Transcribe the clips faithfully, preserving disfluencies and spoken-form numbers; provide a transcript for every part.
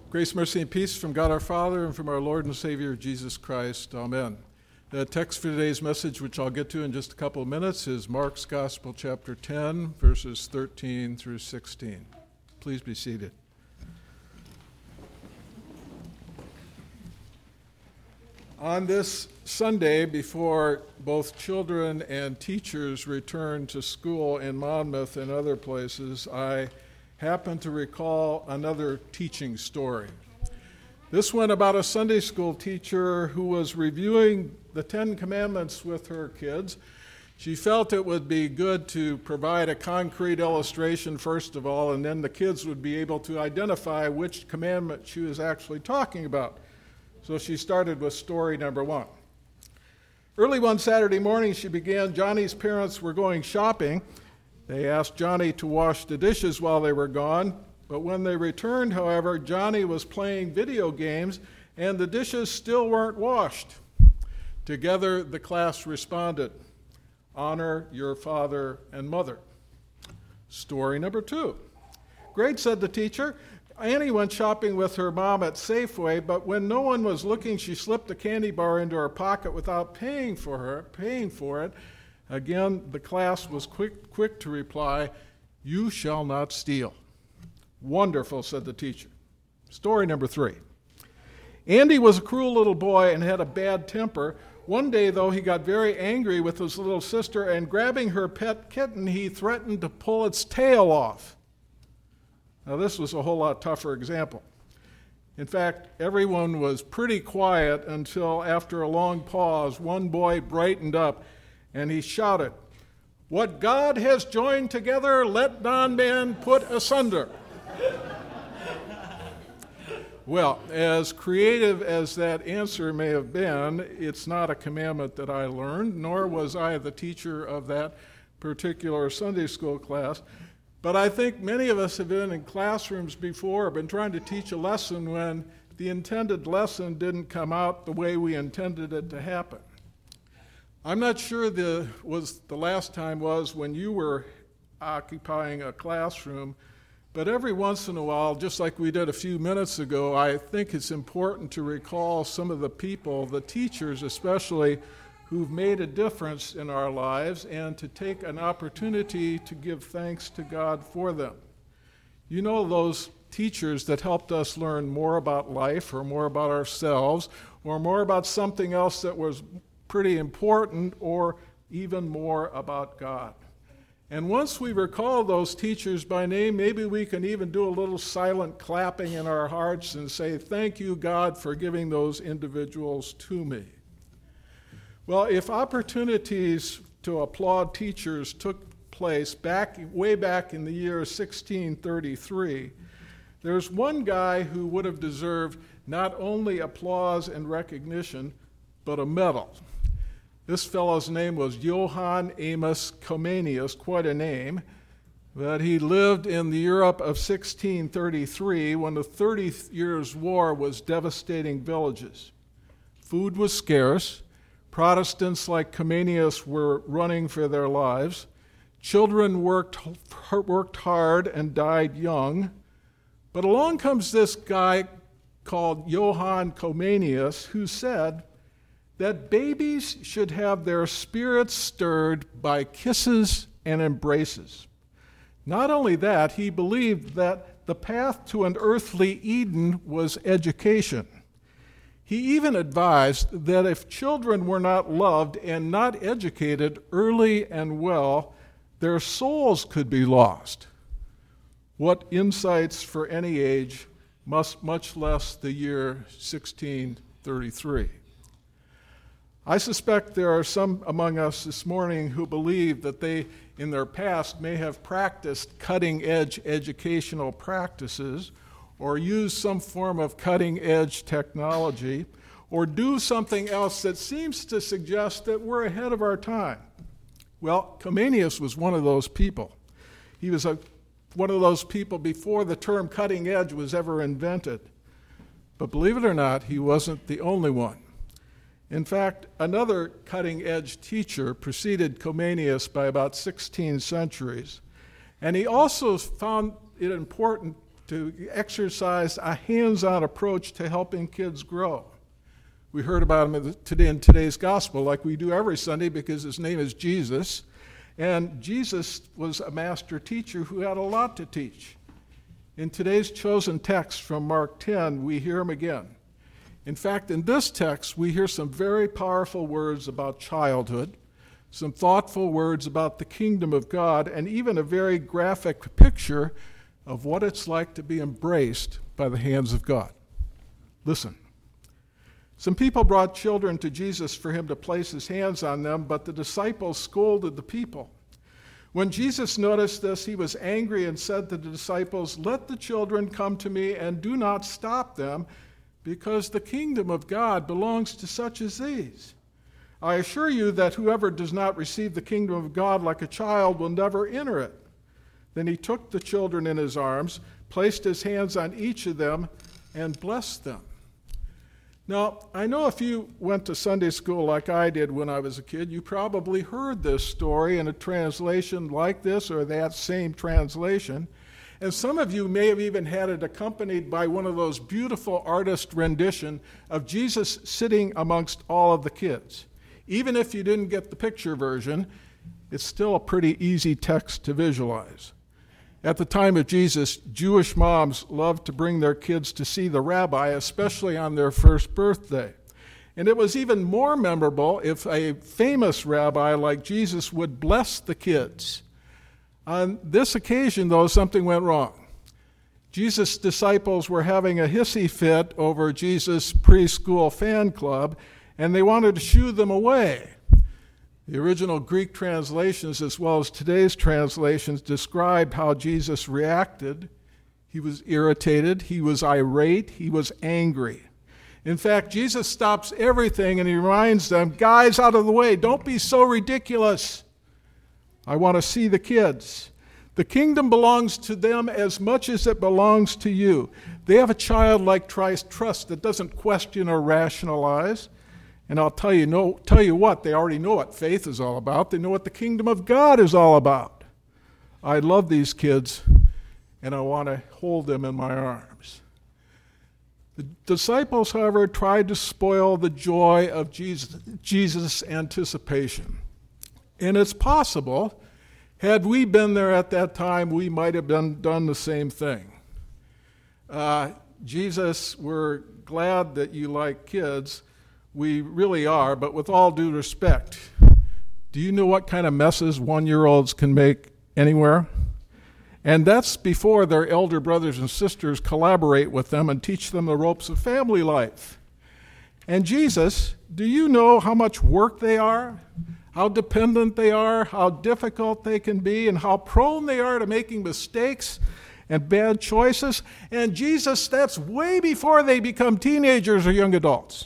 Grace, mercy, and peace from God our Father and from our Lord and Savior Jesus Christ. Amen. The text for today's message, which I'll get to in just a couple of minutes, is Mark's Gospel, chapter ten, verses thirteen through sixteen. Please be seated. On this Sunday, before both children and teachers return to school in Monmouth and other places, I happened to recall another teaching story. This one about a Sunday school teacher who was reviewing the Ten Commandments with her kids. She felt it would be good to provide a concrete illustration first of all, and then the kids would be able to identify which commandment she was actually talking about. So she started with story number one. Early one Saturday morning, she began, Johnny's parents were going shopping. They asked Johnny to wash the dishes while they were gone, but when they returned, however, Johnny was playing video games and the dishes still weren't washed. Together, the class responded, "Honor your father and mother." Story number two. "Great," said the teacher. "Annie went shopping with her mom at Safeway, but when no one was looking, she slipped a candy bar into her pocket without paying for her, paying for it. Again, the class was quick, quick to reply, 'You shall not steal.'" "Wonderful," said the teacher. Story number three. "Andy was a cruel little boy and had a bad temper. One day, though, he got very angry with his little sister, and grabbing her pet kitten, he threatened to pull its tail off." Now, this was a whole lot tougher example. In fact, everyone was pretty quiet until, after a long pause, one boy brightened up and he shouted, "What God has joined together, let not man put asunder." Well, as creative as that answer may have been, it's not a commandment that I learned, nor was I the teacher of that particular Sunday school class. But I think many of us have been in classrooms before, been trying to teach a lesson when the intended lesson didn't come out the way we intended it to happen. I'm not sure the was the last time was when you were occupying a classroom, but every once in a while, just like we did a few minutes ago, I think it's important to recall some of the people, the teachers especially, who've made a difference in our lives and to take an opportunity to give thanks to God for them. You know, those teachers that helped us learn more about life or more about ourselves or more about something else that was pretty important or even more about God. And once we recall those teachers by name, maybe we can even do a little silent clapping in our hearts and say, "Thank you, God, for giving those individuals to me." Well, if opportunities to applaud teachers took place back way back in the year sixteen thirty-three, there's one guy who would have deserved not only applause and recognition, but a medal. This fellow's name was Johann Amos Comenius, quite a name, but he lived in the Europe of sixteen thirty-three when the Thirty Years' War was devastating villages. Food was scarce. Protestants like Comenius were running for their lives. Children worked, worked hard and died young. But along comes this guy called Johann Comenius who said that babies should have their spirits stirred by kisses and embraces. Not only that, he believed that the path to an earthly Eden was education. He even advised that if children were not loved and not educated early and well, their souls could be lost. What insights for any age, much less the year sixteen thirty-three. I suspect there are some among us this morning who believe that they, in their past, may have practiced cutting-edge educational practices or use some form of cutting-edge technology or do something else that seems to suggest that we're ahead of our time. Well, Comenius was one of those people. He was a, one of those people before the term cutting edge was ever invented. But believe it or not, he wasn't the only one. In fact, another cutting-edge teacher preceded Comenius by about sixteen centuries, and he also found it important to exercise a hands-on approach to helping kids grow. We heard about him today in today's gospel, like we do every Sunday, because his name is Jesus. And Jesus was a master teacher who had a lot to teach. In today's chosen text from Mark ten, we hear him again. In fact, in this text, we hear some very powerful words about childhood, some thoughtful words about the kingdom of God, and even a very graphic picture of what it's like to be embraced by the hands of God. Listen. Some people brought children to Jesus for him to place his hands on them, but the disciples scolded the people. When Jesus noticed this, he was angry and said to the disciples, "Let the children come to me and do not stop them, because the kingdom of God belongs to such as these. I assure you that whoever does not receive the kingdom of God like a child will never enter it." Then he took the children in his arms, placed his hands on each of them, and blessed them. Now, I know if you went to Sunday school like I did when I was a kid, you probably heard this story in a translation like this or that same translation. And some of you may have even had it accompanied by one of those beautiful artist rendition of Jesus sitting amongst all of the kids. Even if you didn't get the picture version, it's still a pretty easy text to visualize. At the time of Jesus, Jewish moms loved to bring their kids to see the rabbi, especially on their first birthday. And it was even more memorable if a famous rabbi like Jesus would bless the kids. On this occasion, though, something went wrong. Jesus' disciples were having a hissy fit over Jesus' preschool fan club, and they wanted to shoo them away. The original Greek translations, as well as today's translations, described how Jesus reacted. He was irritated, he was irate, he was angry. In fact, Jesus stops everything and he reminds them, "Guys, out of the way, don't be so ridiculous. I want to see the kids. The kingdom belongs to them as much as it belongs to you." They have a childlike trust that doesn't question or rationalize. And I'll tell you, no, tell you what, they already know what faith is all about. They know what the kingdom of God is all about. I love these kids, and I want to hold them in my arms. The disciples, however, tried to spoil the joy of Jesus, Jesus' anticipation. And it's possible, had we been there at that time, we might have been, done the same thing. Uh, Jesus, we're glad that you like kids. We really are, but with all due respect, do you know what kind of messes one-year-olds can make anywhere? And that's before their elder brothers and sisters collaborate with them and teach them the ropes of family life. And Jesus, do you know how much work they are, how dependent they are, how difficult they can be, and how prone they are to making mistakes and bad choices? And Jesus, that's way before they become teenagers or young adults.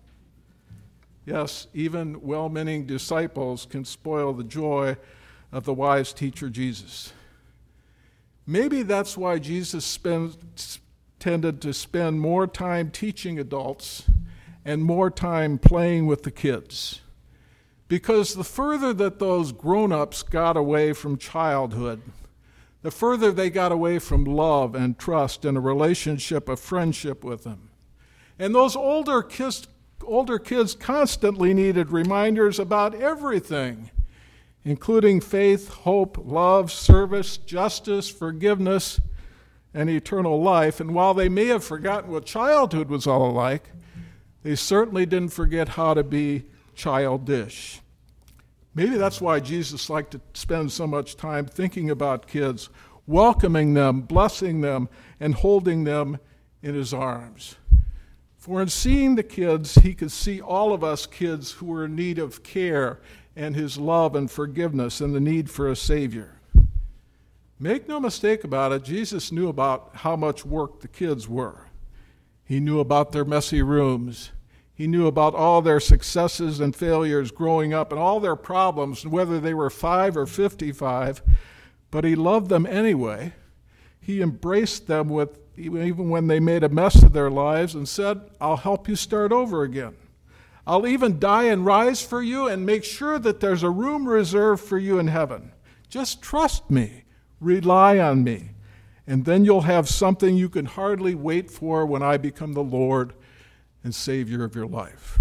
Yes, even well-meaning disciples can spoil the joy of the wise teacher Jesus. Maybe that's why Jesus spends, tended to spend more time teaching adults and more time playing with the kids. Because the further that those grown-ups got away from childhood, the further they got away from love and trust and a relationship of friendship with them. And those older kids Older kids constantly needed reminders about everything, including faith, hope, love, service, justice, forgiveness, and eternal life. And while they may have forgotten what childhood was all like, they certainly didn't forget how to be childish. Maybe that's why Jesus liked to spend so much time thinking about kids, welcoming them, blessing them, and holding them in his arms. For in seeing the kids, he could see all of us kids who were in need of care and his love and forgiveness and the need for a Savior. Make no mistake about it, Jesus knew about how much work the kids were. He knew about their messy rooms. He knew about all their successes and failures growing up and all their problems, whether they were five or fifty-five, but he loved them anyway. He embraced them with even when they made a mess of their lives and said, "I'll help you start over again. I'll even die and rise for you and make sure that there's a room reserved for you in heaven. Just trust me, rely on me, and then you'll have something you can hardly wait for when I become the Lord and Savior of your life.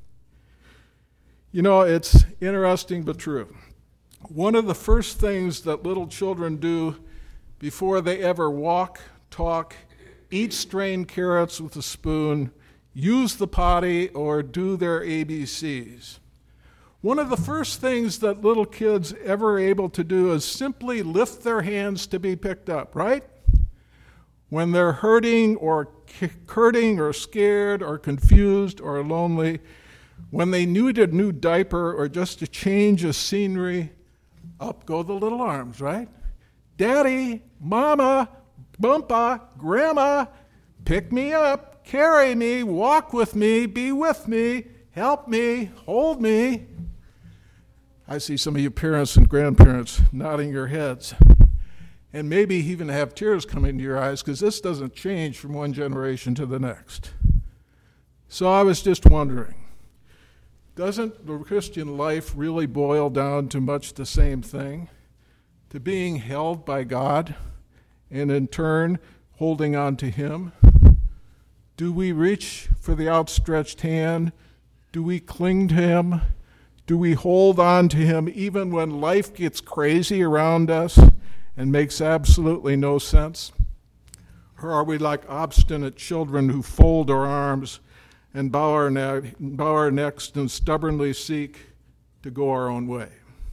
You know, it's interesting but true. One of the first things that little children do before they ever walk, talk, eat strained carrots with a spoon, use the potty, or do their A B Cs. One of the first things that little kids ever are able to do is simply lift their hands to be picked up, right? When they're hurting or hurting or scared or confused or lonely, when they need a new diaper or just a change of scenery, up go the little arms, right? Daddy, Mama, Bumpa, Grandma, pick me up, carry me, walk with me, be with me, help me, hold me. I see some of you parents and grandparents nodding your heads, and maybe even have tears coming to your eyes, because this doesn't change from one generation to the next. So I was just wondering, doesn't the Christian life really boil down to much the same thing? To being held by God, and in turn, holding on to Him? Do we reach for the outstretched hand? Do we cling to Him? Do we hold on to Him even when life gets crazy around us and makes absolutely no sense? Or are we like obstinate children who fold our arms and bow our, ne- bow our necks and stubbornly seek to go our own way?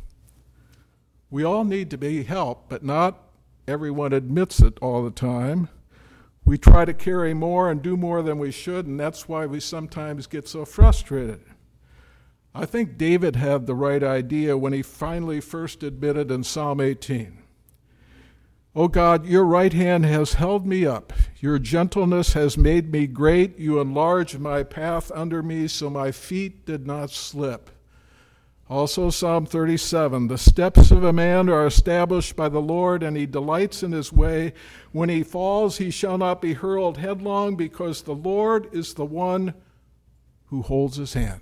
We all need to be helped, but not everyone admits it all the time. We try to carry more and do more than we should, and that's why we sometimes get so frustrated. I think David had the right idea when he finally first admitted in Psalm eighteen, "O God, your right hand has held me up. Your gentleness has made me great. You enlarged my path under me so my feet did not slip." Also Psalm thirty-seven, "The steps of a man are established by the Lord, and he delights in his way. When he falls, he shall not be hurled headlong, because the Lord is the one who holds his hand."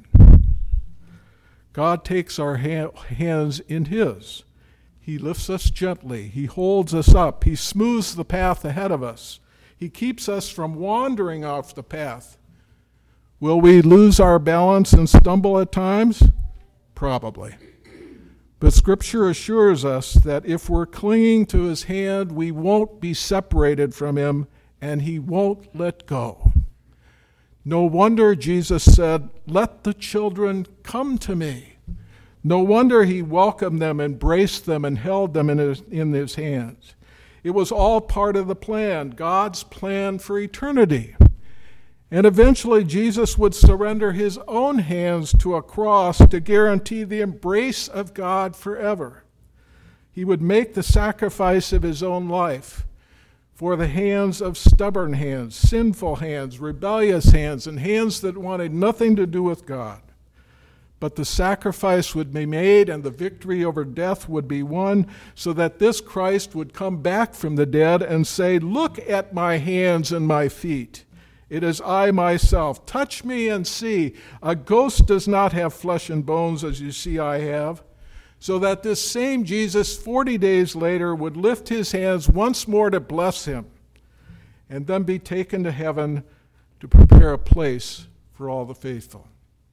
God takes our ha- hands in His. He lifts us gently. He holds us up. He smooths the path ahead of us. He keeps us from wandering off the path. Will we lose our balance and stumble at times? Probably. But Scripture assures us that if we're clinging to His hand, we won't be separated from Him, and He won't let go. No wonder Jesus said, "Let the children come to me." No wonder He welcomed them, embraced them, and held them in his, in his hands. It was all part of the plan, God's plan for eternity. And eventually Jesus would surrender His own hands to a cross to guarantee the embrace of God forever. He would make the sacrifice of His own life for the hands of stubborn hands, sinful hands, rebellious hands, and hands that wanted nothing to do with God. But the sacrifice would be made, and the victory over death would be won, so that this Christ would come back from the dead and say, "Look at my hands and my feet. It is I myself. Touch me and see. A ghost does not have flesh and bones as you see I have." So that this same Jesus, forty days later, would lift His hands once more to bless him, and then be taken to heaven to prepare a place for all the faithful.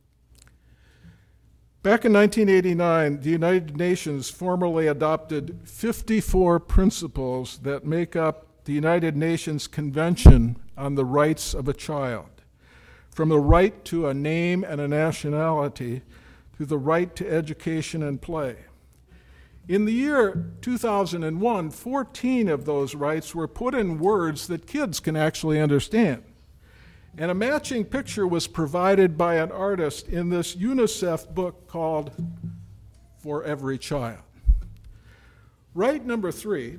Back in nineteen eighty-nine, the United Nations formally adopted fifty-four principles that make up the United Nations Convention on the Rights of a Child, from the right to a name and a nationality to the right to education and play. In the year two thousand one, fourteen of those rights were put in words that kids can actually understand. And a matching picture was provided by an artist in this UNICEF book called For Every Child. Right number three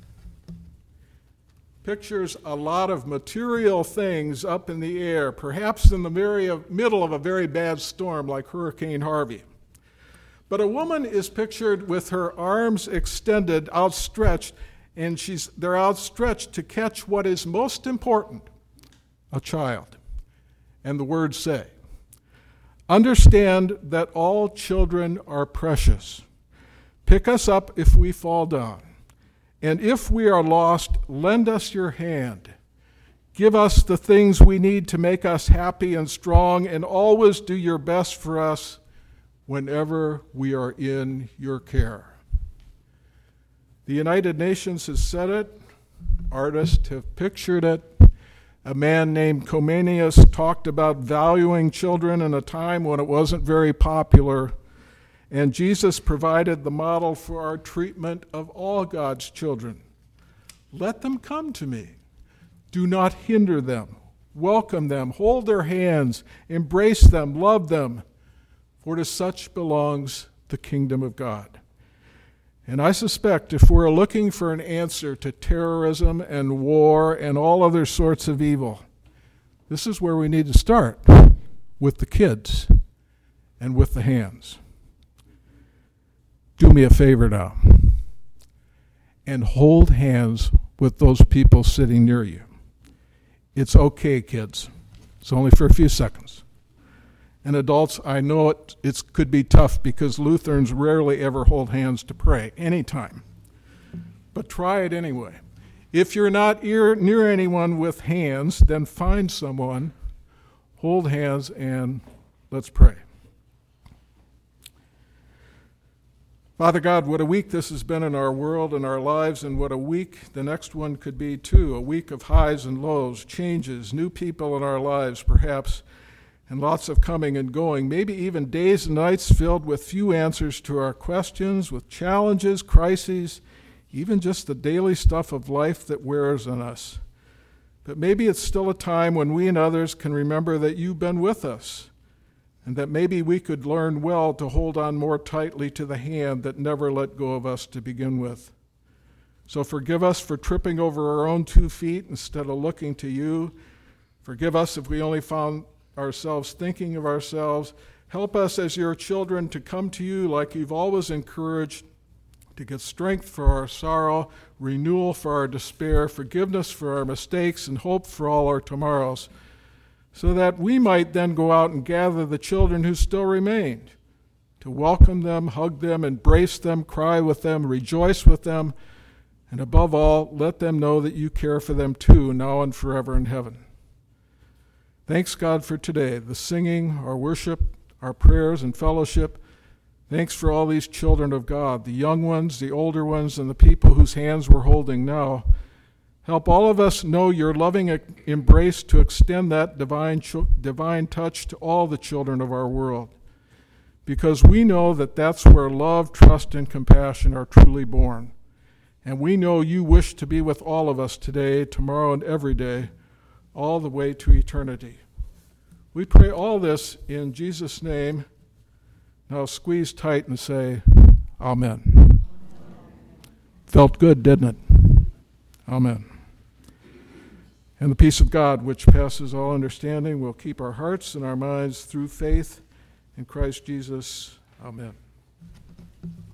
pictures a lot of material things up in the air, perhaps in the very middle of a very bad storm like Hurricane Harvey. But a woman is pictured with her arms extended, outstretched, and she's they're outstretched to catch what is most important, a child. And the words say, "Understand that all children are precious. Pick us up if we fall down, And if we are lost, lend us your hand. Give us the things we need to make us happy and strong, and always do your best for us whenever we are in your care. The United Nations has said it. Artists have pictured it. A man named Comenius talked about valuing children in a time when it wasn't very popular. And Jesus provided the model for our treatment of all God's children. Let them come to me. Do not hinder them. Welcome them. Hold their hands. Embrace them. Love them. For to such belongs the kingdom of God. And I suspect if we're looking for an answer to terrorism and war and all other sorts of evil, this is where we need to start, with the kids and with the hands. Do me a favor now and hold hands with those people sitting near you. It's okay, kids. It's only for a few seconds. And adults, I know it it could be tough because Lutherans rarely ever hold hands to pray, anytime. But try it anyway. If you're not ear, near anyone with hands, then find someone, hold hands, and let's pray. Father God, what a week this has been in our world and our lives, and what a week the next one could be too. A week of highs and lows, changes, new people in our lives perhaps, and lots of coming and going, maybe even days and nights filled with few answers to our questions, with challenges, crises, even just the daily stuff of life that wears on us. But maybe it's still a time when we and others can remember that you've been with us, and that maybe we could learn well to hold on more tightly to the hand that never let go of us to begin with. So forgive us for tripping over our own two feet instead of looking to you. Forgive us if we only found ourselves thinking of ourselves. Help us as your children to come to you like you've always encouraged, to get strength for our sorrow, renewal for our despair, forgiveness for our mistakes, and hope for all our tomorrows, so that we might then go out and gather the children who still remained, to welcome them, hug them, embrace them, cry with them, rejoice with them, and above all, let them know that you care for them too, now and forever in heaven. Thanks, God, for today, the singing, our worship, our prayers and fellowship. Thanks for all these children of God, the young ones, the older ones, and the people whose hands we're holding now. Help all of us know your loving embrace to extend that divine, divine touch to all the children of our world, because we know that that's where love, trust, and compassion are truly born. And we know you wish to be with all of us today, tomorrow, and every day, all the way to eternity. We pray all this in Jesus' name. Now squeeze tight and say, Amen. Felt good, didn't it? Amen. And the peace of God, which passes all understanding, will keep our hearts and our minds through faith in Christ Jesus. Amen.